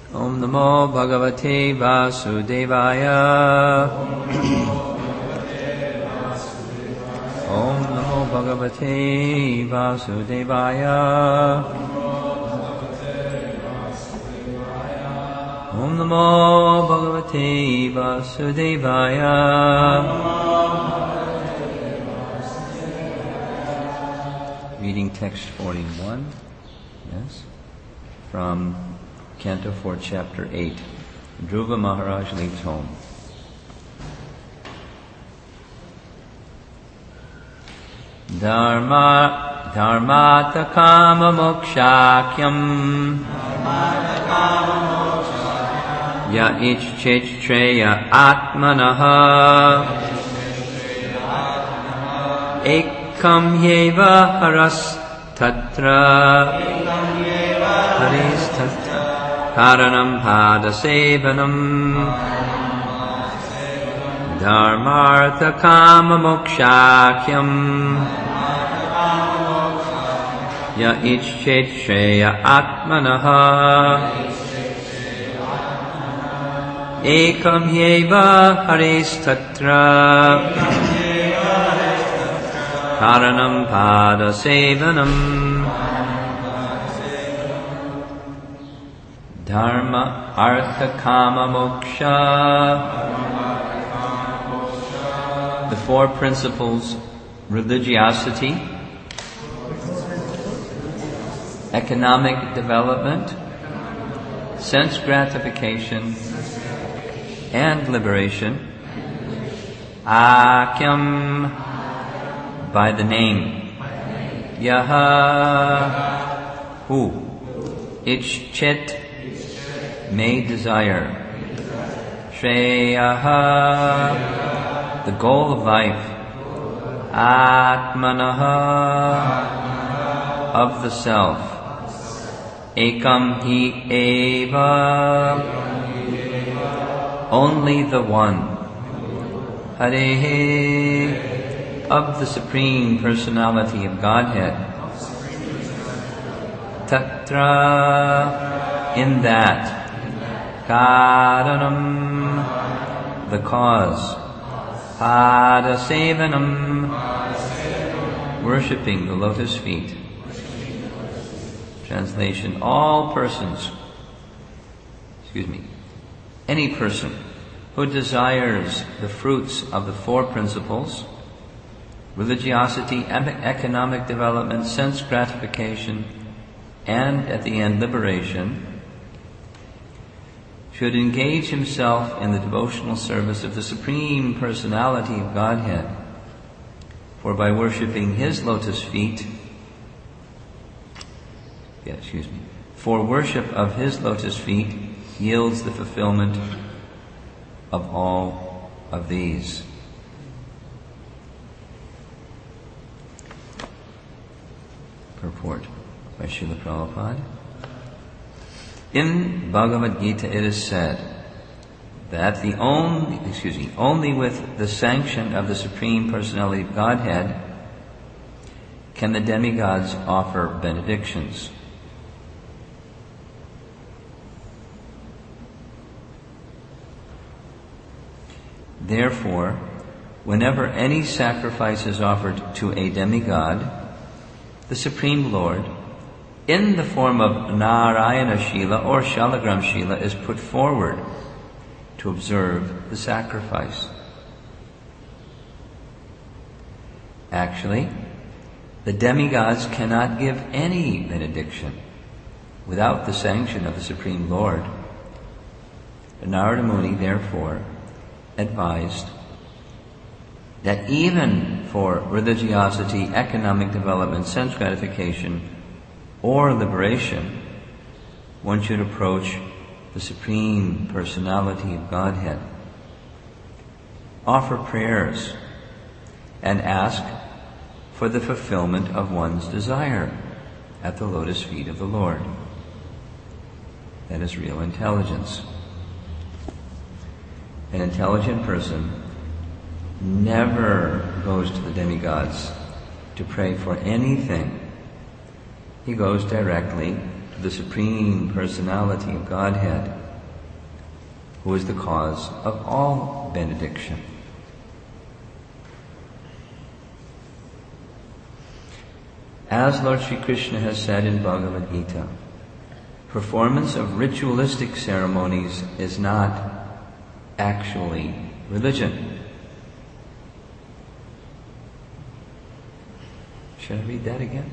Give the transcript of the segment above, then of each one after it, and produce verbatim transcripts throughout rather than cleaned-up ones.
Om Namo Bhagavate Vasudevaya. Om Namo Bhagavate Vasudevaya. Om Namo Bhagavate Vasudevaya. Reading text forty-one, yes, from Canto four, Chapter eight. Dhruva Maharaj leaves home. Dharma Dharmata Kama Mokshakyam Ya Ichchit Shreya Atmanaha Ekam Yeva Haras Tatra Haris Tatra Karanam Padasevanam Dharmartha Kama Mokshakyam Ya Ichchit Shreya Atmanaha Ekam Yeva Haris Tatra Karanam Padasevanam Dharma Artha Kama Moksha. The four principles: religiosity, economic development, sense gratification, and liberation. Akyam, by the name. Yaha, who. Ichchit, may desire. Shreyaha, the goal of life. Atmanaha, of the self. Ekam hi eva, only the one. Harehe, of the Supreme Personality of Godhead. Tatra, in that. Karanam, the cause. Padasevanam, worshipping the lotus feet. Translation: all persons, excuse me, any person who desires the fruits of the four principles, religiosity, economic development, sense gratification, and at the end liberation, should engage himself in the devotional service of the Supreme Personality of Godhead. For by worshipping His lotus feet, yeah, excuse me, for worship of His lotus feet yields the fulfillment of all of these. Purport by Srila Prabhupada. In Bhagavad Gita it is said that the only, excuse me, only with the sanction of the Supreme Personality of Godhead can the demigods offer benedictions. Therefore, whenever any sacrifice is offered to a demigod, the Supreme Lord, in the form of Narayana Shila or Shalagram Shila, is put forward to observe the sacrifice. Actually, the demigods cannot give any benediction without the sanction of the Supreme Lord. Narada Muni, therefore, advised that even for religiosity, economic development, sense gratification, or liberation, one should approach the Supreme Personality of Godhead, offer prayers, and ask for the fulfillment of one's desire at the lotus feet of the Lord. That is real intelligence. An intelligent person never goes to the demigods to pray for anything. He goes directly to the Supreme Personality of Godhead, who is the cause of all benediction. As Lord Sri Krishna has said in Bhagavad Gita, performance of ritualistic ceremonies is not actually religion. Should I read that again?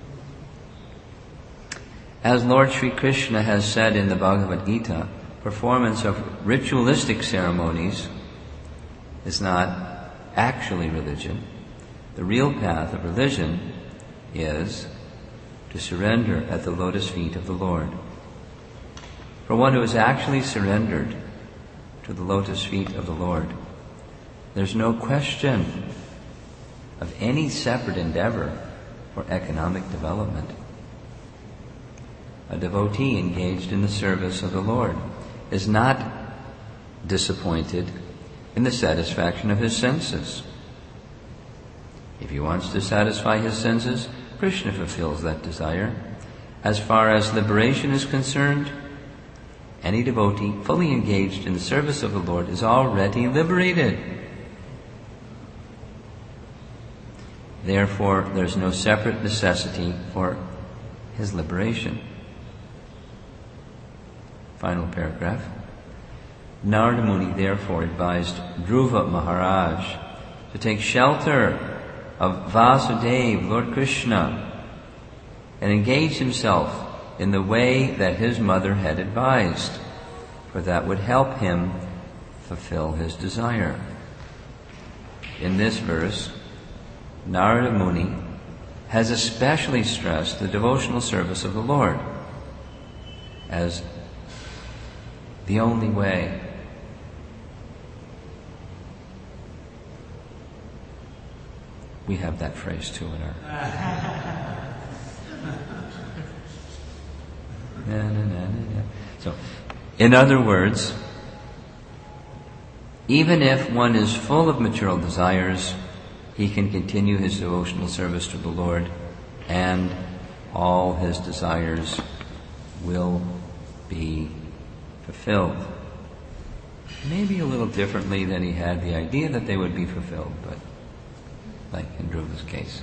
As Lord Sri Krishna has said in the Bhagavad Gita, performance of ritualistic ceremonies is not actually religion. The real path of religion is to surrender at the lotus feet of the Lord. For one who is actually surrendered to the lotus feet of the Lord, there's no question of any separate endeavor for economic development. A devotee engaged in the service of the Lord is not disappointed in the satisfaction of his senses. If he wants to satisfy his senses, Krishna fulfills that desire. As far as liberation is concerned, any devotee fully engaged in the service of the Lord is already liberated. Therefore, there's no separate necessity for his liberation. Final paragraph. Narada Muni therefore advised Dhruva Maharaj to take shelter of Vasudeva, Lord Krishna, and engage himself in the way that his mother had advised, for that would help him fulfill his desire. In this verse, Narada Muni has especially stressed the devotional service of the Lord as the only way. We have that phrase too in our... na, na, na, na, na. So, in other words, even if one is full of material desires, he can continue his devotional service to the Lord, and all his desires will be fulfilled. Maybe a little differently than he had the idea that they would be fulfilled, but like in Dhruva's case.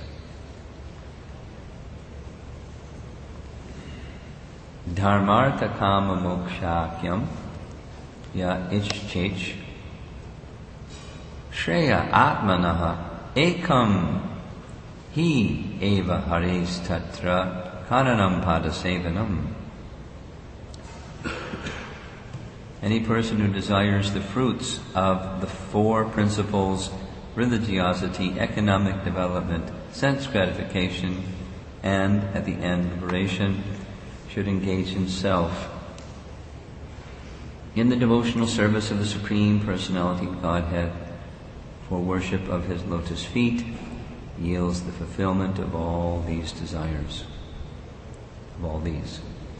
Dharmartha kama mokshakyam ya ichchich shreya atmanaha ekam hi eva hares tatra kananam padasevanam. Any person who desires the fruits of the four principles, religiosity, economic development, sense gratification, and, at the end, liberation, should engage himself in the devotional service of the Supreme Personality of Godhead, for worship of His lotus feet yields the fulfillment of all these desires, of all these.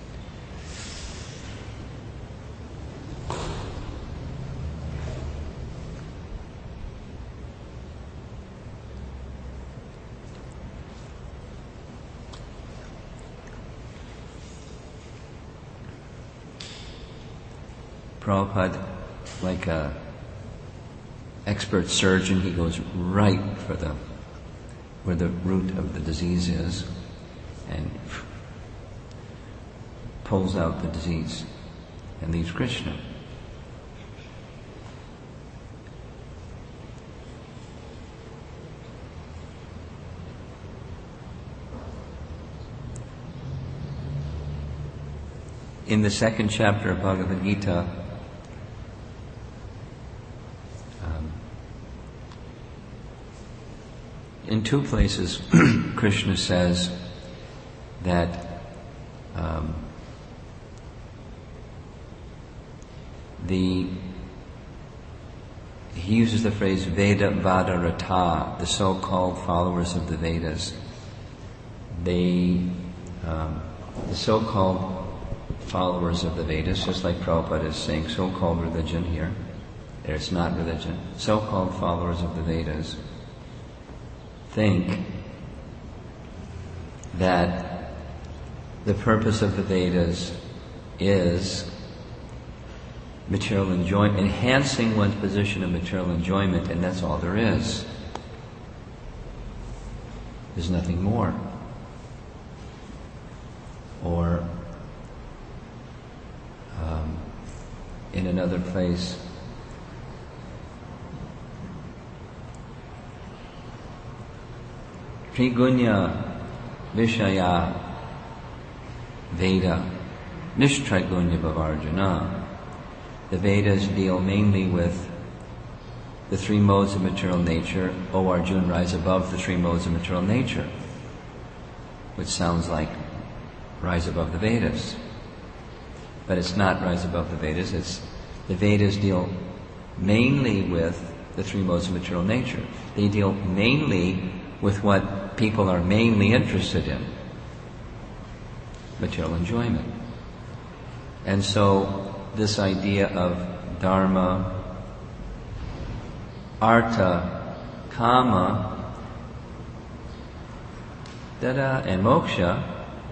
Prabhupada, like a expert surgeon, he goes right for the where the root of the disease is and pulls out the disease and leaves Krishna. In the second chapter of Bhagavad Gita, in two places, Krishna says that um, the he uses the phrase Veda Vadarata, the so-called followers of the Vedas. They, um, the so-called followers of the Vedas, just like Prabhupada is saying, so-called religion here. It's not religion. So-called followers of the Vedas think that the purpose of the Vedas is material enjoyment, enhancing one's position of material enjoyment, and that's all there is. There's nothing more. Or um, in another place, Trigunya Vishaya Veda Nishtraigunya Bhavarjana. The Vedas deal mainly with the three modes of material nature. O Arjuna, rise above the three modes of material nature, which sounds like rise above the Vedas. But it's not rise above the Vedas. It's the Vedas deal mainly with the three modes of material nature. They deal mainly with what people are mainly interested in, material enjoyment. And so this idea of dharma, artha, kama, dada, and moksha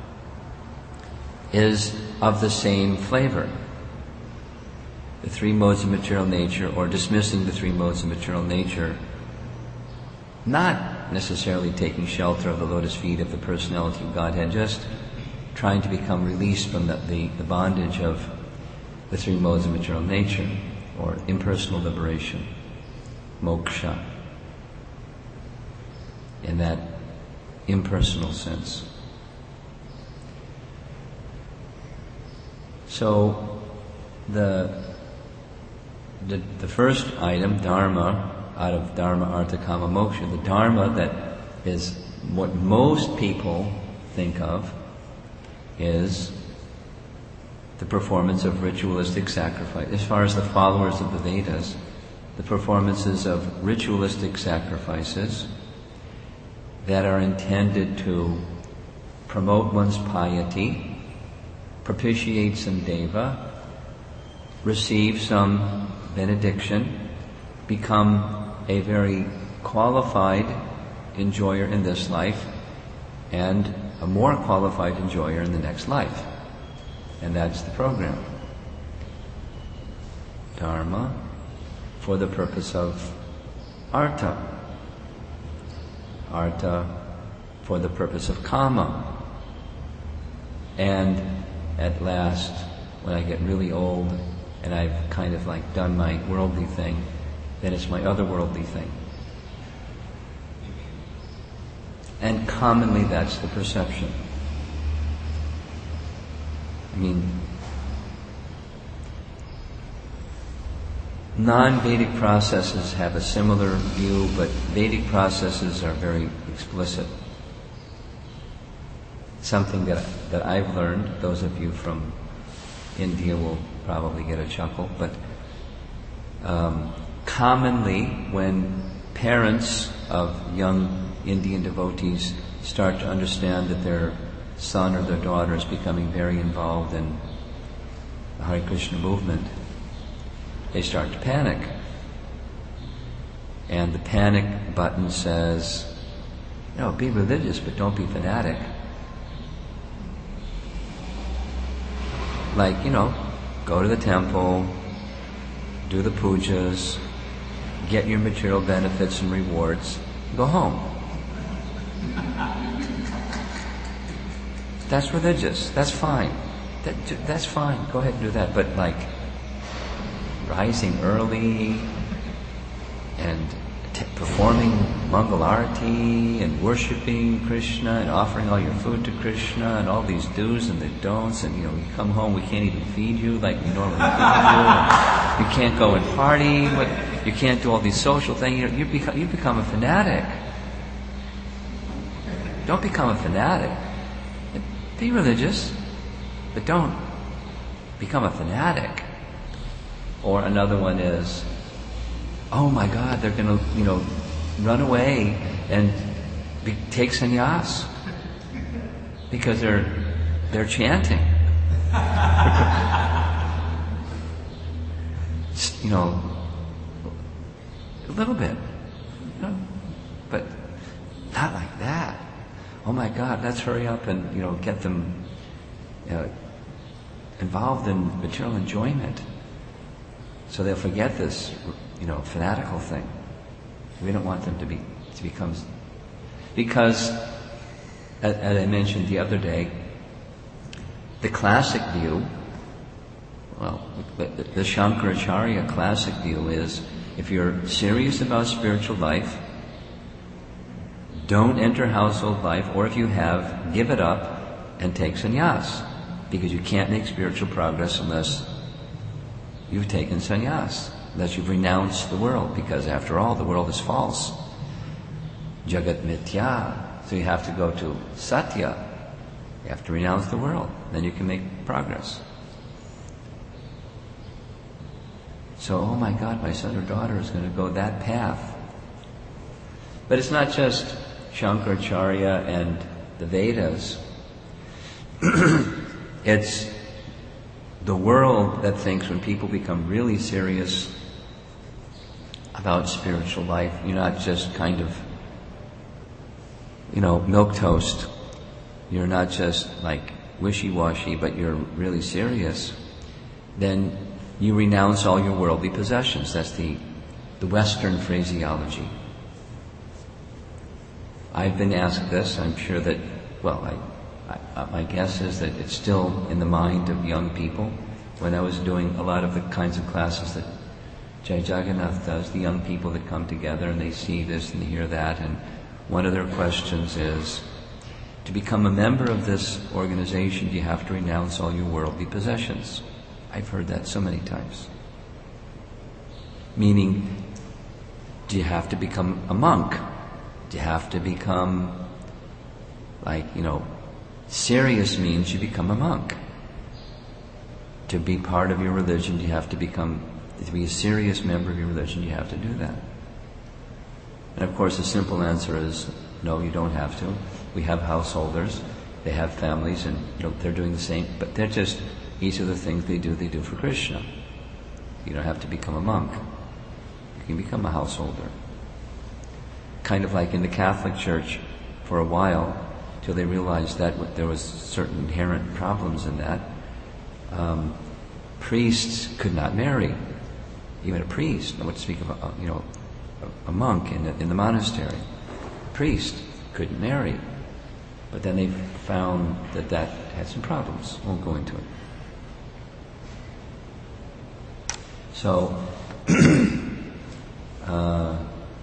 is of the same flavor. The three modes of material nature, or dismissing the three modes of material nature, not necessarily taking shelter of the lotus feet of the personality of Godhead, just trying to become released from the, the, the bondage of the three modes of material nature, or impersonal liberation, moksha, in that impersonal sense. So the the, the first item, dharma, out of dharma, artha, kama, moksha, the dharma that is what most people think of is the performance of ritualistic sacrifice. As far as the followers of the Vedas, the performances of ritualistic sacrifices that are intended to promote one's piety, propitiate some deva, receive some benediction, become a very qualified enjoyer in this life, and a more qualified enjoyer in the next life. And that's the program. Dharma for the purpose of artha. Artha for the purpose of kama. And at last, when I get really old and I've kind of like done my worldly thing, then it's my otherworldly thing. And commonly that's the perception. I mean, non-Vedic processes have a similar view, but Vedic processes are very explicit. Something that that I've learned, those of you from India will probably get a chuckle, but um, commonly when parents of young Indian devotees start to understand that their son or their daughter is becoming very involved in the Hare Krishna movement, they start to panic. And the panic button says, you know, be religious, but don't be fanatic. Like, you know, go to the temple, do the pujas, get your material benefits and rewards, go home. That's religious. That's fine. That, that's fine. Go ahead and do that. But like rising early and t- performing Mangal Arati and worshipping Krishna and offering all your food to Krishna and all these do's and the don'ts, and you know, you come home, we can't even feed you like we normally feed you. You can't go and party, but you can't do all these social things. You know, you become you become a fanatic. Don't become a fanatic. Be religious, but don't become a fanatic. Or another one is, oh my God, they're going to, you know, run away and be, take sannyas because they're they're chanting. You know, a little bit, you know, but not like that. Oh my God, let's hurry up and, you know, get them uh, involved in material enjoyment. So they'll forget this, you know, fanatical thing. We don't want them to be to become, because, as, as I mentioned the other day, the classic view, well, the, the Shankaracharya classic view is, if you're serious about spiritual life, don't enter household life, or if you have, give it up and take sannyas, because you can't make spiritual progress unless you've taken sannyas, unless you've renounced the world, because after all, the world is false. Jagat mithya. So you have to go to satya. You have to renounce the world. Then you can make progress. So, oh my God, my son or daughter is going to go that path. But it's not just Shankaracharya and the Vedas. It's the world that thinks when people become really serious about spiritual life, you're not just kind of, you know, milquetoast. You're not just like wishy-washy, but you're really serious. Then you renounce all your worldly possessions. That's the, the Western phraseology. I've been asked this. I'm sure that, well, I, I, my guess is that it's still in the mind of young people. When I was doing a lot of the kinds of classes that Jai Jagannath does, the young people that come together and they see this and they hear that, and one of their questions is, to become a member of this organization, do you have to renounce all your worldly possessions? I've heard that so many times. Meaning, do you have to become a monk? Do you have to become, like, you know, serious means you become a monk. To be part of your religion, you have to become, to be a serious member of your religion, you have to do that. And of course the simple answer is, no, you don't have to. We have householders, they have families, and you know, they're doing the same, but they're just, each of the things they do, they do for Krishna. You don't have to become a monk. You can become a householder. Kind of like in the Catholic Church for a while, till they realized that there was certain inherent problems in that. Um, priests could not marry. Even a priest, not to speak of a, you know, a, a monk in the, in the monastery. A priest couldn't marry. But then they found that that had some problems. Won't go into it. So, uh,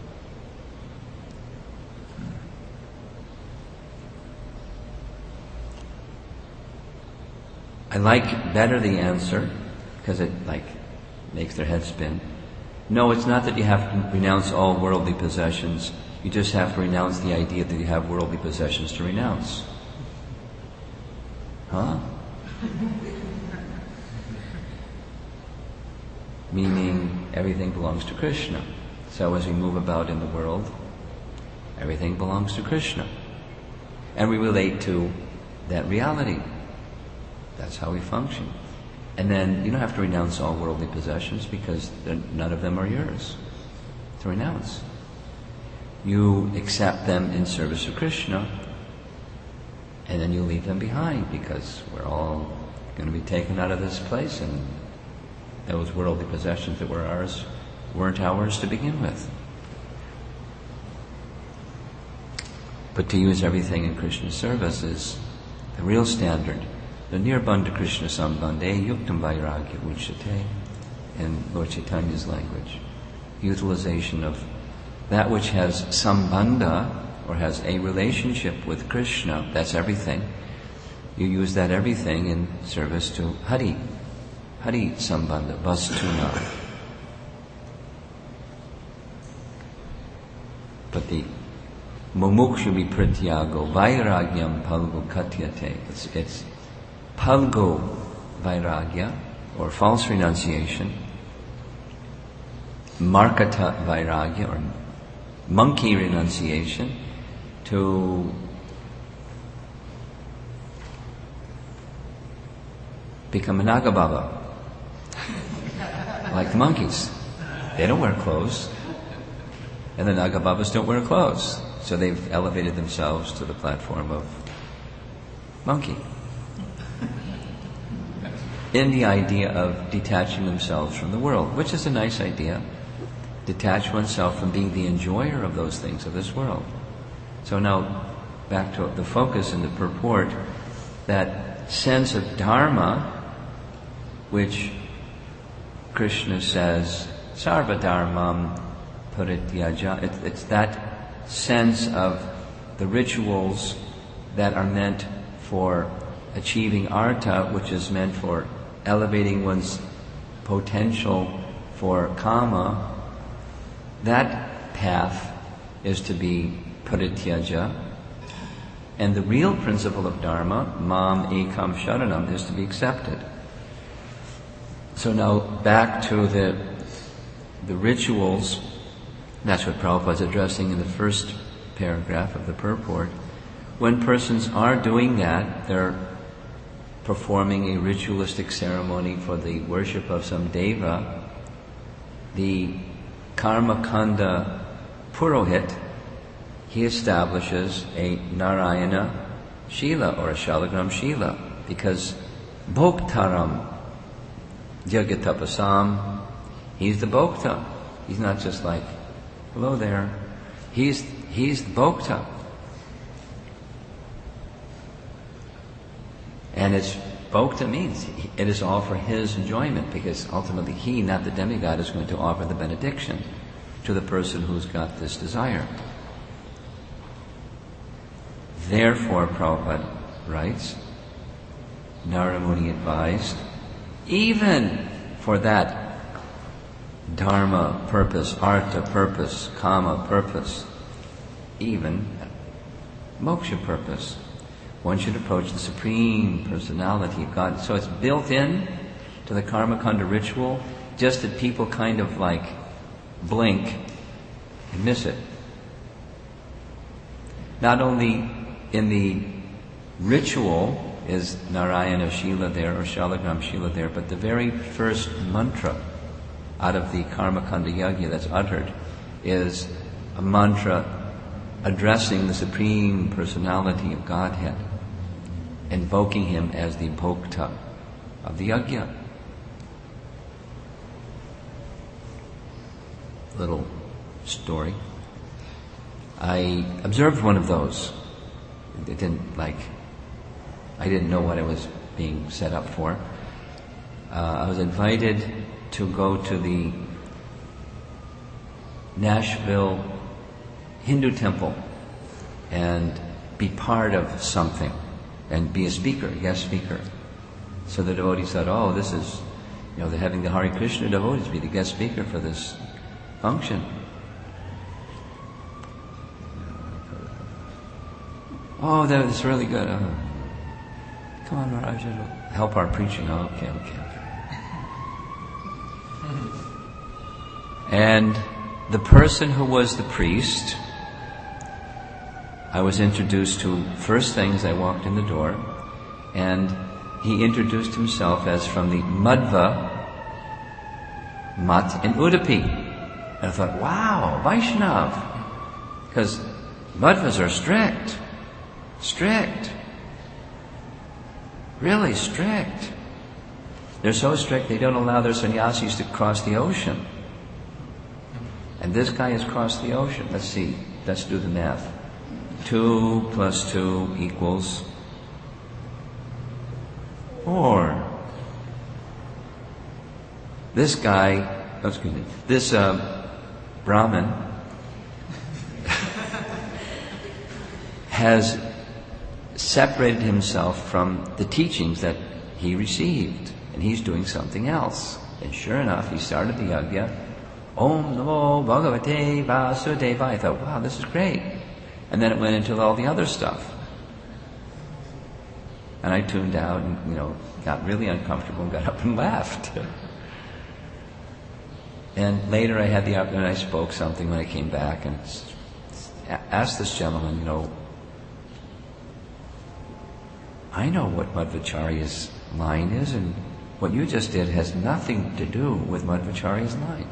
I like better the answer, because it like makes their head spin. No, it's not that you have to renounce all worldly possessions. You just have to renounce the idea that you have worldly possessions to renounce. Huh? Meaning everything belongs to Krishna. So as we move about in the world, everything belongs to Krishna. And we relate to that reality. That's how we function. And then you don't have to renounce all worldly possessions, because none of them are yours to renounce. You accept them in service of Krishna, and then you leave them behind, because we're all going to be taken out of this place, and those worldly possessions that were ours weren't ours to begin with. But to use everything in Krishna's service is the real standard. The nirbandha Krishna sambandhe yuktam vairagya uchyate, in Lord Chaitanya's language. Utilization of that which has sambandha, or has a relationship with Krishna, that's everything. You use that everything in service to Hari. Hari sambandha, vastuna. But the mumukshu viprityago vairagyam palgu katyate. It's, it's Palgo vairagya, or false renunciation, markata vairagya, or monkey renunciation, to become a Nagababa, like the monkeys. They don't wear clothes, and the Nagababas don't wear clothes, so they've elevated themselves to the platform of monkey. in the idea of detaching themselves from the world, which is a nice idea. Detach oneself from being the enjoyer of those things of this world. So now, back to the focus in the purport, that sense of dharma, which Krishna says, sarva dharmam parityaja, it, it's that sense of the rituals that are meant for achieving artha, which is meant for elevating one's potential for kama. That path is to be parityaja. And the real principle of dharma, mam ekam sharanam, is to be accepted. So now back to the the rituals. That's what Prabhupada's addressing in the first paragraph of the purport. When persons are doing that, they're performing a ritualistic ceremony for the worship of some deva. The Karmakanda Purohit, he establishes a Narayana Shila or a Shalagram Shila, because Bhoktaram Jagatapasam, he's the Bhokta. He's not just like, hello there. He's he's the Bhokta. And it's Bhokta means it is all for his enjoyment, because ultimately he, not the demigod, is going to offer the benediction to the person who's got this desire. Therefore, Prabhupada writes, Narada Muni advised, even for that dharma purpose, artha purpose, kama purpose, even moksha purpose, one should approach the Supreme Personality of God. So it's built in to the Karmakanda ritual, just that people kind of like blink and miss it. Not only in the ritual is Narayana Shila there or Shalagram Shila there, but the very first mantra out of the Karmakanda Yajna that's uttered is a mantra addressing the Supreme Personality of Godhead, invoking Him as the Bhokta of the Yajna. Little story. I observed one of those. It didn't like, I didn't know what I was being set up for. Uh, I was invited to go to the Nashville Hindu temple and be part of something and be a speaker, a guest speaker. So the devotees thought, oh, this is, you know, they're having the Hare Krishna devotees be the guest speaker for this function. Oh, that was really good. Oh. Come on, Maharaj, it'll help our preaching. Oh, okay, okay, okay. And the person who was the priest, I was introduced to first thing as I walked in the door, and he introduced himself as from the Madhva Mat in Udupi. And I thought, wow, Vaishnav. Because Madhvas are strict. Strict. Really strict. They're so strict they don't allow their sannyasis to cross the ocean. And this guy has crossed the ocean. Let's see. Let's do the math. Two plus two equals four. This guy, oh, excuse me, this uh, Brahmin has separated himself from the teachings that he received, and he's doing something else. And sure enough, he started the yajna, Om Namo Bhagavate Vasudevaya. I thought, wow, this is great. And then it went into all the other stuff. And I tuned out and, you know, got really uncomfortable and got up and left. And later I had the opportunity, I spoke something when I came back and asked this gentleman, you know, I know what Madhvacharya's line is, and what you just did has nothing to do with Madhvacharya's line.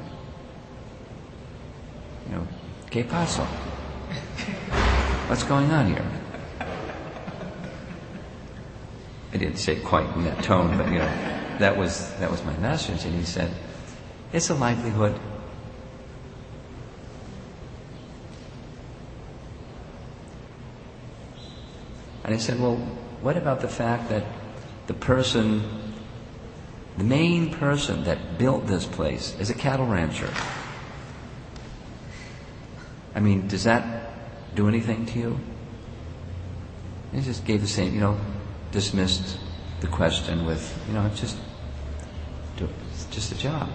You know, ¿qué pasó? What's going on here? I didn't say it quite in that tone, but you know. that, that was that was my message. And he said, it's a livelihood. And I said, well, what about the fact that the person, the main person that built this place is a cattle rancher? I mean, does that do anything to you? And he just gave the same, you know, dismissed the question with, you know, it's just, it's just a job.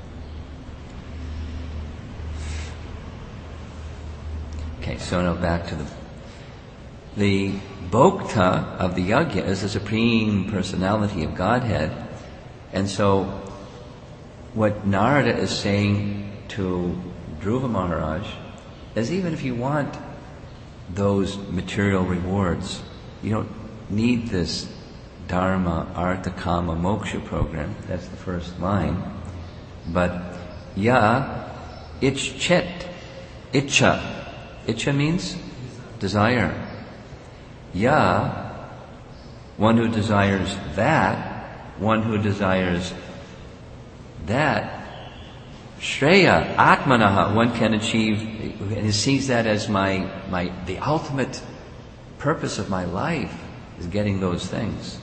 Okay, so now back to the the Bhokta of the Yajna is the Supreme Personality of Godhead. And so what Narada is saying to Dhruva Maharaj is, even if you want those material rewards, you don't need this Dharma, Artha, Kama, Moksha program. That's the first line. But Ya Ichchet, Icha. Icha means desire. Ya, one who desires that, one who desires that, Shreya, Atmanaha, one can achieve, and sees that as my, my, the ultimate purpose of my life is getting those things.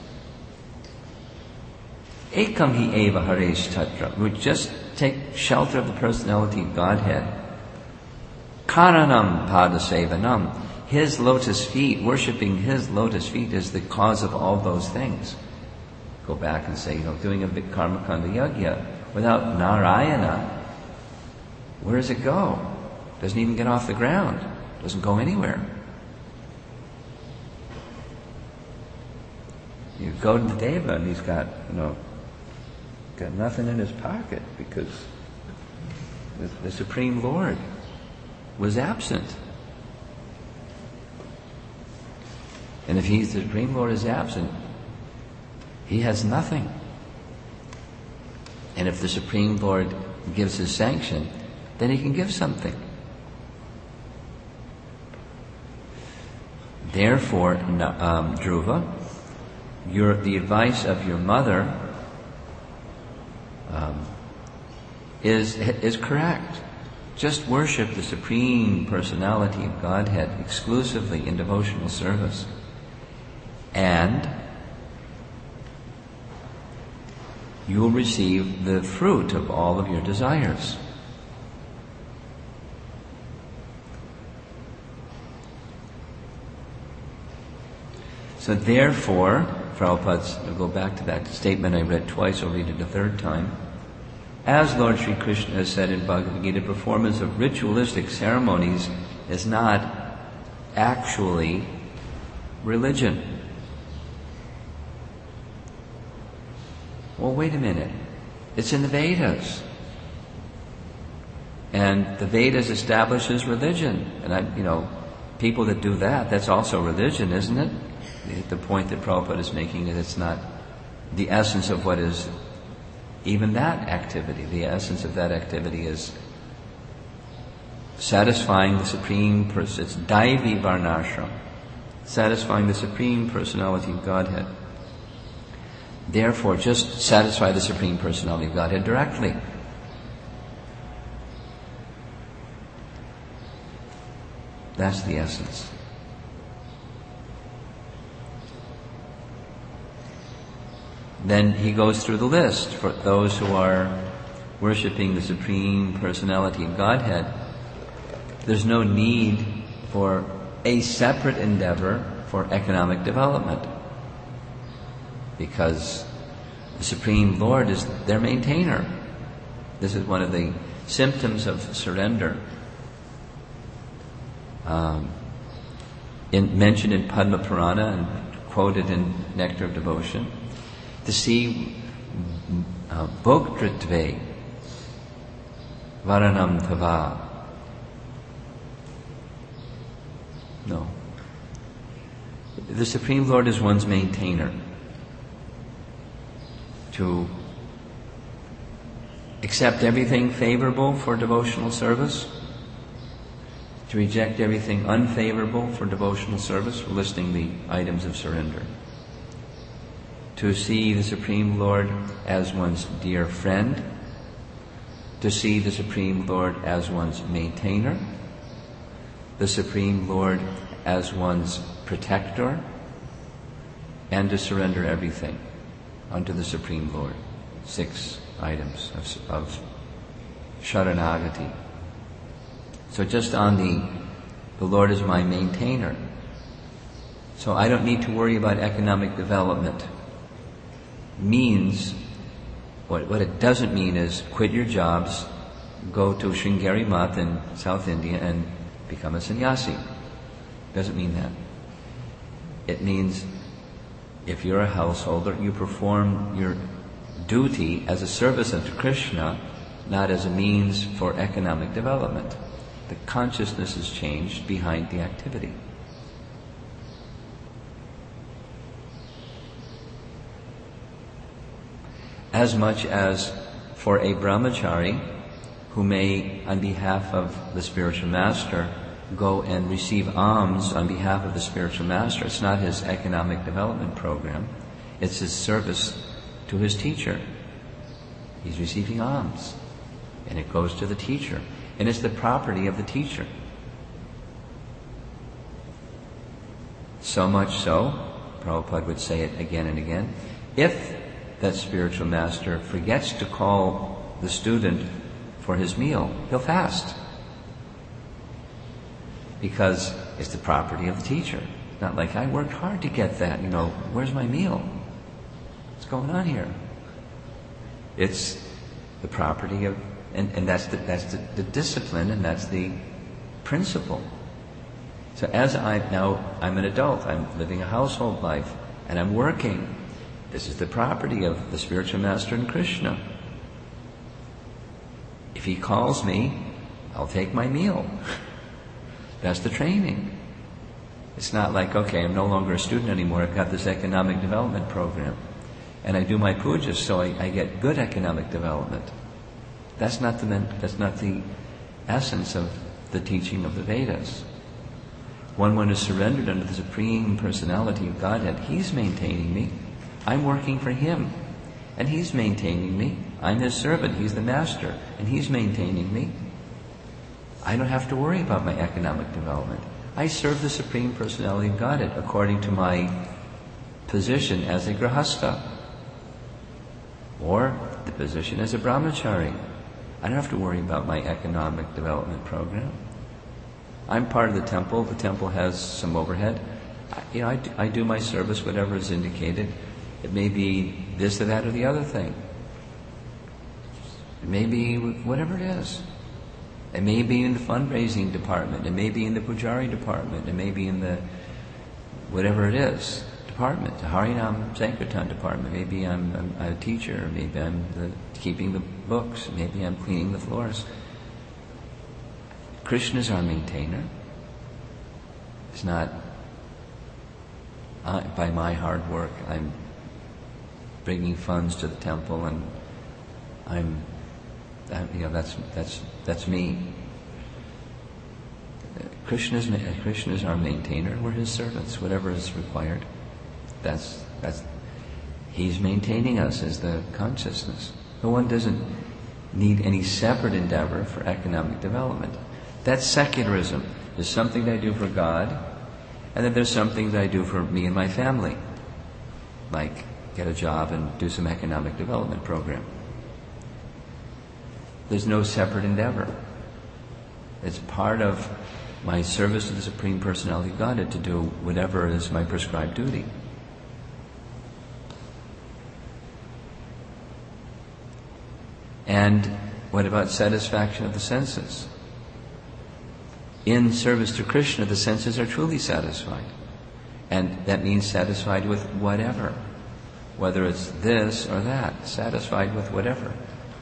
Ekam hi eva haresh tatra, we just take shelter of the personality of Godhead. Karanam padasevanam, His lotus feet, worshipping His lotus feet is the cause of all those things. Go back and say, you know, doing a big Karmakanda Yajna without Narayana, where does it go? Doesn't even get off the ground. Doesn't go anywhere. You go to the Deva and he's got, you know, got nothing in his pocket because the, the Supreme Lord was absent. And if he's the Supreme Lord is absent, he has nothing. And if the Supreme Lord gives his sanction, then he can give something. Therefore, um, Dhruva, your, the advice of your mother um, is is correct. Just worship the Supreme Personality of Godhead exclusively in devotional service. And you will receive the fruit of all of your desires. So therefore, Prabhupada's, I'll go back to that statement I read twice, I'll read it a third time. As Lord Sri Krishna has said in Bhagavad Gita, performance of ritualistic ceremonies is not actually religion. Well, wait a minute. It's in the Vedas. And the Vedas establishes religion. And I, you know, people that do that, that's also religion, isn't it? The point that Prabhupada is making is it's not the essence of what is even that activity. The essence of that activity is satisfying the Supreme Person. It's Daivi Varnashram, satisfying the Supreme Personality of Godhead. Therefore, just satisfy the Supreme Personality of Godhead directly. That's the essence. Then he goes through the list for those who are worshipping the Supreme Personality of Godhead. There's no need for a separate endeavor for economic development, because the Supreme Lord is their maintainer. This is one of the symptoms of surrender. Um, in, mentioned in Padma Purana and quoted in Nectar of Devotion, to see uh, Bhoktritve Varanam Tava. No. The Supreme Lord is one's maintainer. To accept everything favorable for devotional service, to reject everything unfavorable for devotional service, for listing the items of surrender. to see the Supreme Lord as one's dear friend, to see the Supreme Lord as one's maintainer, the Supreme Lord as one's protector, and to surrender everything unto the Supreme Lord. Six items of, of Sharanagati. So just on the, the Lord is my maintainer. So I don't need to worry about economic development. Means, what, what it doesn't mean is quit your jobs, go to Sringeri Math in South India and become a sannyasi. Doesn't mean that. It means if you're a householder, you perform your duty as a service unto Krishna, not as a means for economic development. The consciousness is changed behind the activity. As much as for a brahmachari who may, on behalf of the spiritual master, go and receive alms on behalf of the spiritual master. It's not his economic development program. It's his service to his teacher. He's receiving alms. And it goes to the teacher. And it's the property of the teacher. So much so, Prabhupada would say it again and again, if that spiritual master forgets to call the student for his meal, he'll fast. Because it's the property of the teacher. Not like, I worked hard to get that, you know, where's my meal? What's going on here? It's the property of, and, and that's the that's the, the discipline, and that's the principle. So as I now I'm an adult, I'm living a household life, and I'm working. This is the property of the spiritual master and Krishna. If he calls me, I'll take my meal. That's the training. It's not like, okay, I'm no longer a student anymore, I've got this economic development program. And I do my pujas so I, I get good economic development. That's not the that's not the essence of the teaching of the Vedas. When one is surrendered under the Supreme Personality of Godhead, He's maintaining me. I'm working for Him. And He's maintaining me. I'm His servant. He's the master. And He's maintaining me. I don't have to worry about my economic development. I serve the Supreme Personality of Godhead according to my position as a grahastha or the position as a brahmachari. I don't have to worry about my economic development program. I'm part of the temple. The temple has some overhead. I, you know, I do, I do my service, whatever is indicated. It may be this or that or the other thing. It may be whatever it is. It may be in the fundraising department. It may be in the pujari department. It may be in the whatever it is department, the Harinam Sankirtan department. Maybe I'm, I'm a teacher. Maybe I'm the, keeping the books. Maybe I'm cleaning the floors. Krishna is our maintainer. It's not uh, by my hard work. I'm bringing funds to the temple, and I'm, I'm you know, that's that's that's me. Krishna is Krishna is our maintainer. We're His servants. Whatever is required, that's that's He's maintaining us as the consciousness. No one doesn't need any separate endeavor for economic development. That's secularism. There's something that I do for God, and then there's something that I do for me and my family, like get a job and do some economic development program. There's no separate endeavor. It's part of my service to the Supreme Personality of Godhead to do whatever is my prescribed duty. And what about satisfaction of the senses? In service to Krishna, the senses are truly satisfied. And that means satisfied with whatever. Whether it's this or that. Satisfied with whatever.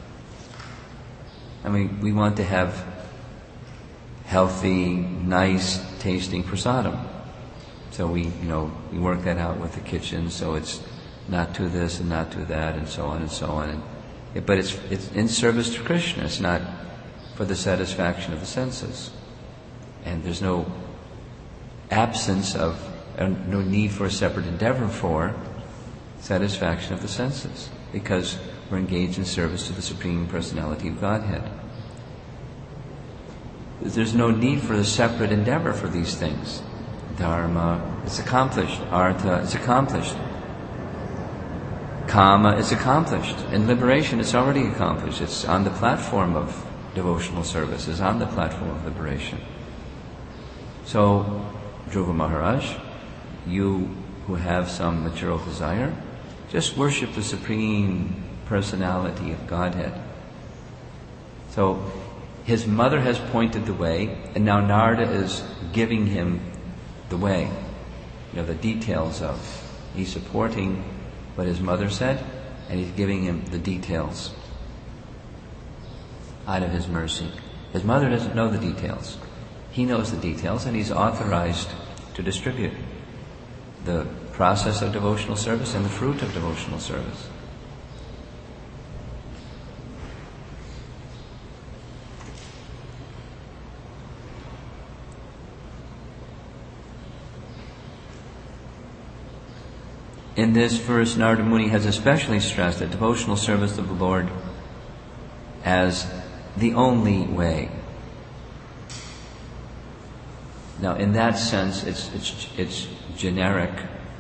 I mean, we want to have healthy, nice tasting prasadam. So we, you know, we work that out with the kitchen, so it's not to this and not to that, and so on and so on. And it, but it's it's in service to Krishna. It's not for the satisfaction of the senses. And there's no absence of, uh, no need for a separate endeavor for satisfaction of the senses, because we're engaged in service to the Supreme Personality of Godhead. There's no need for a separate endeavor for these things. Dharma is accomplished. Artha is accomplished. Kama is accomplished. And liberation is already accomplished. It's on the platform of devotional service. It's on the platform of liberation. So, Dhruva Maharaj, you who have some material desire, just worship the Supreme Personality of Godhead. So, his mother has pointed the way, and now Narada is giving him the way. You know, the details of. He's supporting what his mother said, and he's giving him the details out of his mercy. His mother doesn't know the details. He knows the details, and he's authorized to distribute the process of devotional service and the fruit of devotional service. In this verse, Narada Muni has especially stressed that devotional service of the Lord as the only way. Now, in that sense, it's it's it's generic,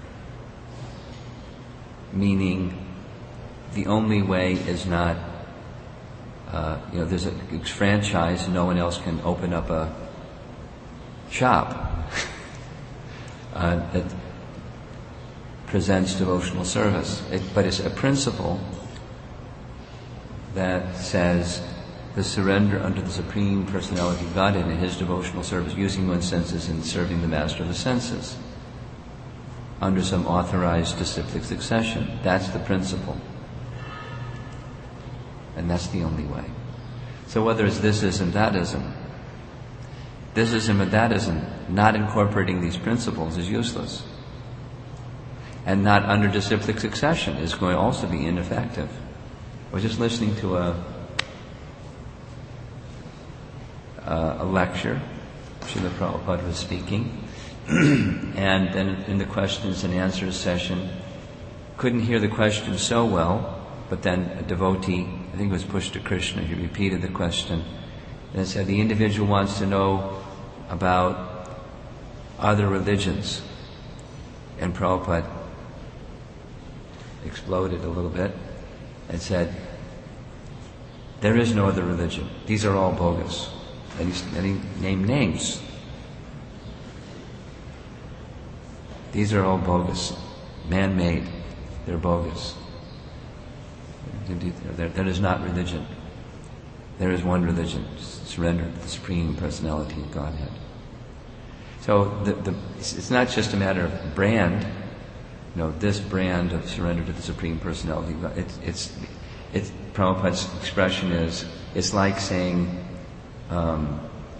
meaning the only way is not. Uh, you know, there's a it's franchise, and no one else can open up a shop uh, that presents devotional service. It, but it's a principle that says the surrender unto the Supreme Personality of Godhead in His devotional service, using one's senses and serving the Master of the senses under some authorized disciplic succession. That's the principle. And that's the only way. So whether it's thisism, thatism, thisism and thatism, not incorporating these principles is useless. And not under disciplic succession is going to also be ineffective. I was just listening to a uh, a lecture, Srila Prabhupada was speaking, and then in the questions and answers session, couldn't hear the question so well, but then a devotee, I think it was Pushta Krishna, he repeated the question, and it said, the individual wants to know about other religions. And Prabhupada exploded a little bit and said, there is no other religion. These are all bogus. And he, and he named names. These are all bogus. Man-made. They're bogus. There, there is not religion. There is one religion, surrender to the Supreme Personality of Godhead. So the, the, it's not just a matter of brand. You know, this brand of surrender to the Supreme Personality of God. It's, it's, it's Prabhupada's expression is, it's like saying um,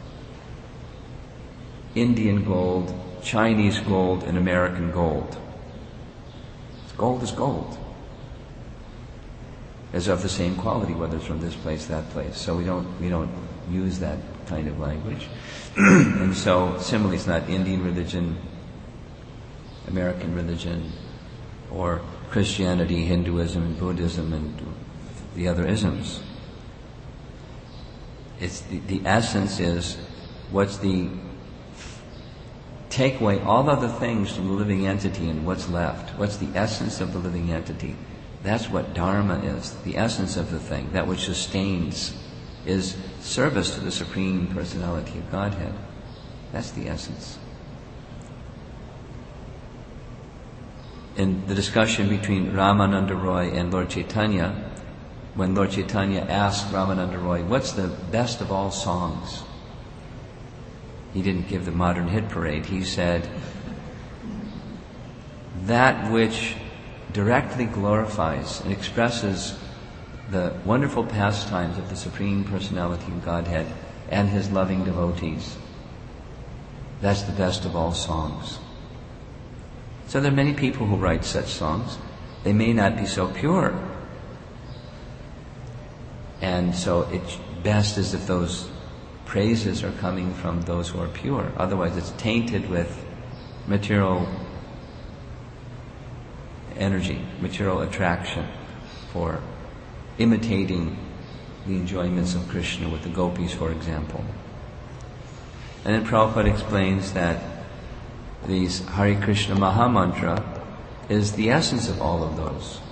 Indian gold, Chinese gold, and American gold. Gold is gold. Is of the same quality, whether it's from this place, that place. So we don't we don't use that kind of language. And so similarly, it's not Indian religion, American religion, or Christianity, Hinduism, and Buddhism, and the other isms. It's the, the essence is what's the take away all other things from the living entity and what's left. What's the essence of the living entity? That's what Dharma is, the essence of the thing, that which sustains, is service to the Supreme Personality of Godhead. That's the essence. In the discussion between Ramananda Roy and Lord Chaitanya, when Lord Chaitanya asked Ramananda Roy, what's the best of all songs? He didn't give the modern hit parade. He said, that which directly glorifies and expresses the wonderful pastimes of the Supreme Personality of Godhead and His loving devotees. That's the best of all songs. So there are many people who write such songs. They may not be so pure. And so it's best is if those praises are coming from those who are pure. Otherwise it's tainted with material energy, material attraction for imitating the enjoyments of Krishna with the gopis, for example. And then Prabhupada explains that these Hare Krishna Mahamantra is the essence of all of those.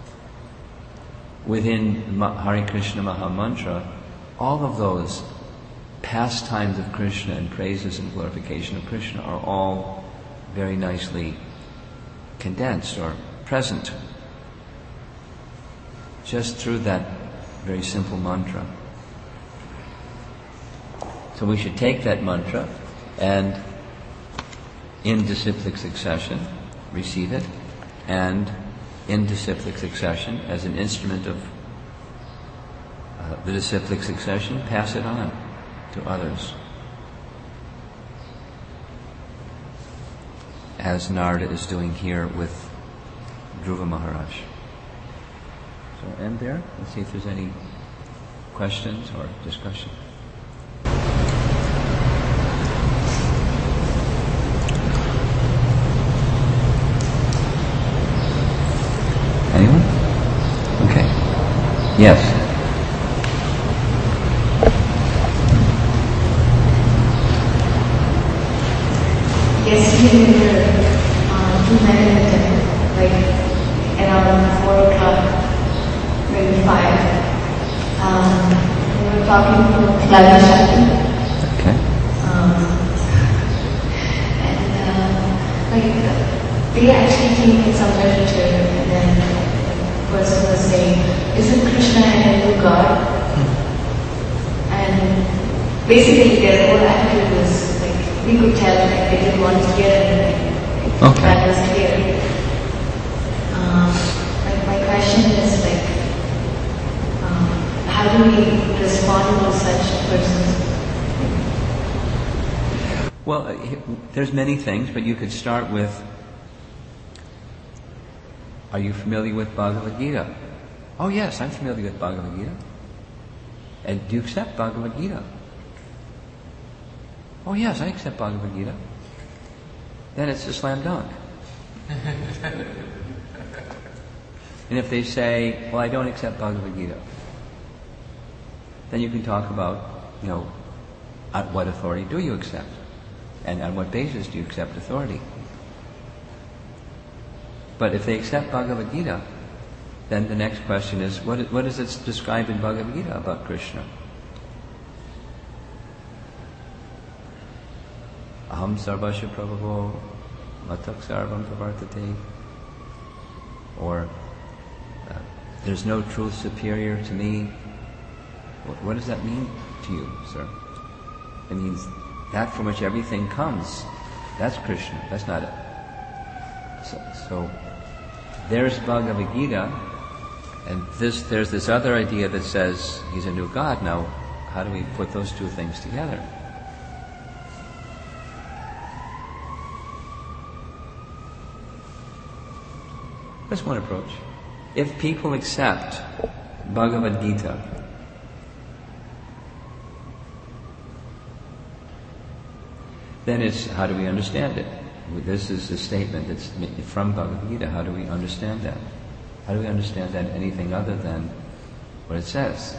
Within Hare Krishna Mahamantra, all of those pastimes of Krishna and praises and glorification of Krishna are all very nicely condensed or present just through that very simple mantra. So we should take that mantra and in disciplic succession receive it, and in disciplic succession as an instrument of uh, the disciplic succession pass it on to others, as Narada is doing here with Dhruva Maharaj. So I'll end there. Let's see if there's any questions or discussion. Anyone? Okay. Yes. Yesterday we were uh, two men in the temple, like around four o'clock, maybe five. Um, we were talking to Lala Shakti. Okay. Um, and uh, like they actually came in some literature, and then the person was saying, "Isn't Krishna a new god?" And basically their whole attitude was, we could tell that they didn't want to hear anything. Okay. That was clear. Um, like my question is like, um, how do we respond to such persons? Well, uh, there's many things, but you could start with, are you familiar with Bhagavad Gita? Oh yes, I'm familiar with Bhagavad Gita. And do you accept Bhagavad Gita? Oh yes, I accept Bhagavad Gita. Then it's a slam dunk. And if they say, well, I don't accept Bhagavad Gita, then you can talk about, you know, at what authority do you accept? And on what basis do you accept authority? But if they accept Bhagavad Gita, then the next question is, what, what does it describe in Bhagavad Gita about Krishna? Aham sarvasya prabhavo matak sarvam pravartate. Or, uh, there's no truth superior to me. What, what does that mean to you, sir? It means that from which everything comes. That's Krishna. That's not it. So, so there's Bhagavad Gita, and this there's this other idea that says he's a new god. Now, how do we put those two things together? That's one approach. If people accept Bhagavad Gita, then it's, how do we understand it? This is a statement that's from Bhagavad Gita. How do we understand that? How do we understand that anything other than what it says?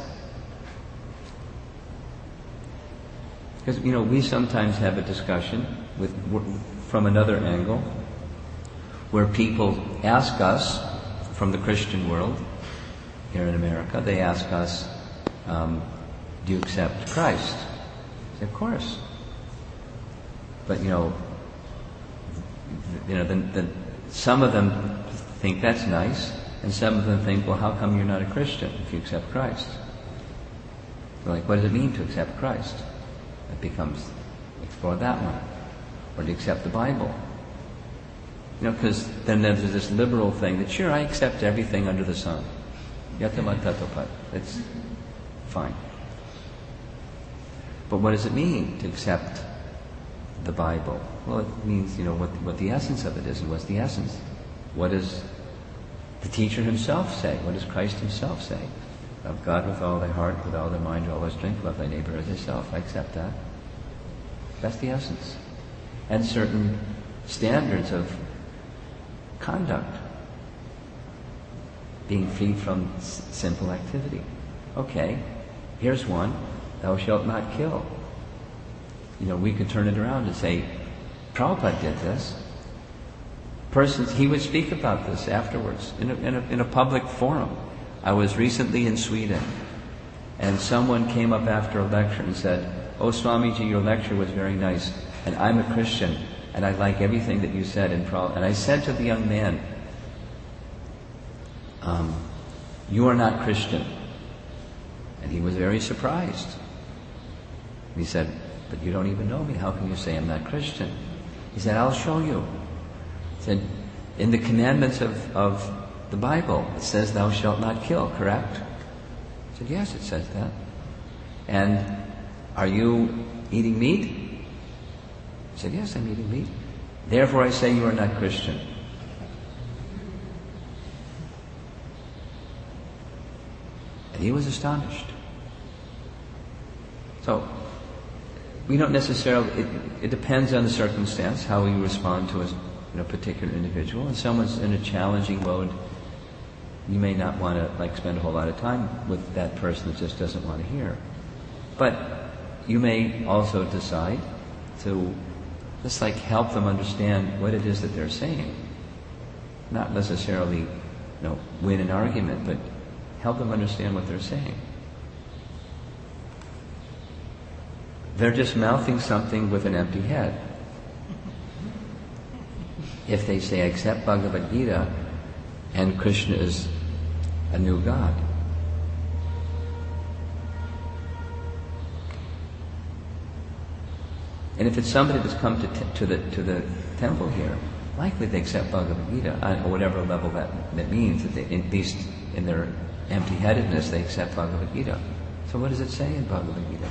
Because, you know, we sometimes have a discussion with, from another angle, where people ask us, from the Christian world, here in America, they ask us, um, do you accept Christ? I say, of course. But, you know, you know, the, the, some of them think that's nice, and some of them think, well, how come you're not a Christian if you accept Christ? They're like, what does it mean to accept Christ? It becomes, explore that one. Or to accept the Bible. You know, because then there's this liberal thing that, sure, I accept everything under the sun. Yatamat tatopat. It's fine. But what does it mean to accept the Bible? Well, it means, you know, what, what the essence of it is. And what's the essence? What does the teacher himself say? What does Christ himself say? Love God with all thy heart, with all thy mind, with all thy strength. Love thy neighbor as thyself. I accept that. That's the essence. And certain standards of conduct. being freed from s- sinful activity. Okay, here's one, thou shalt not kill. You know, we could turn it around and say, Prabhupada did this. Persons, he would speak about this afterwards in a, in a, in a public forum. I was recently in Sweden, and someone came up after a lecture and said, "Oh, Swamiji, your lecture was very nice, and I'm a Christian, and I like everything that you said." In Pro-. And I said to the young man, um, "You are not Christian." And he was very surprised. He said, "But you don't even know me. How can you say I'm not Christian?" He said, "I'll show you." He said, "In the commandments of, of the Bible, it says thou shalt not kill, correct?" I said, "Yes, it says that." "And are you eating meat?" He said, "Yes, I'm eating meat." "Therefore I say you are not Christian." And he was astonished. So, we don't necessarily, it, it depends on the circumstance, how we respond to a you know, particular individual. If someone's in a challenging mode, you may not want to like spend a whole lot of time with that person that just doesn't want to hear. But you may also decide to just like help them understand what it is that they're saying. Not necessarily, you know, win an argument, but help them understand what they're saying. They're just mouthing something with an empty head. If they say, accept Bhagavad Gita, and Krishna is a new God. And if it's somebody that's come to, t- to the to the temple here, likely they accept Bhagavad Gita, or whatever level that, that means, that they, at least in their empty-headedness, they accept Bhagavad Gita. So what does it say in Bhagavad Gita?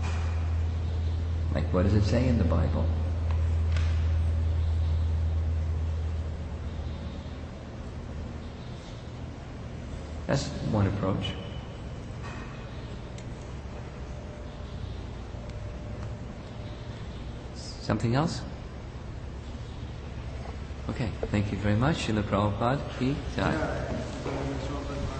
Like, what does it say in the Bible? That's one approach. Something else? Okay, thank you very much. Srila Prabhupada ki jai.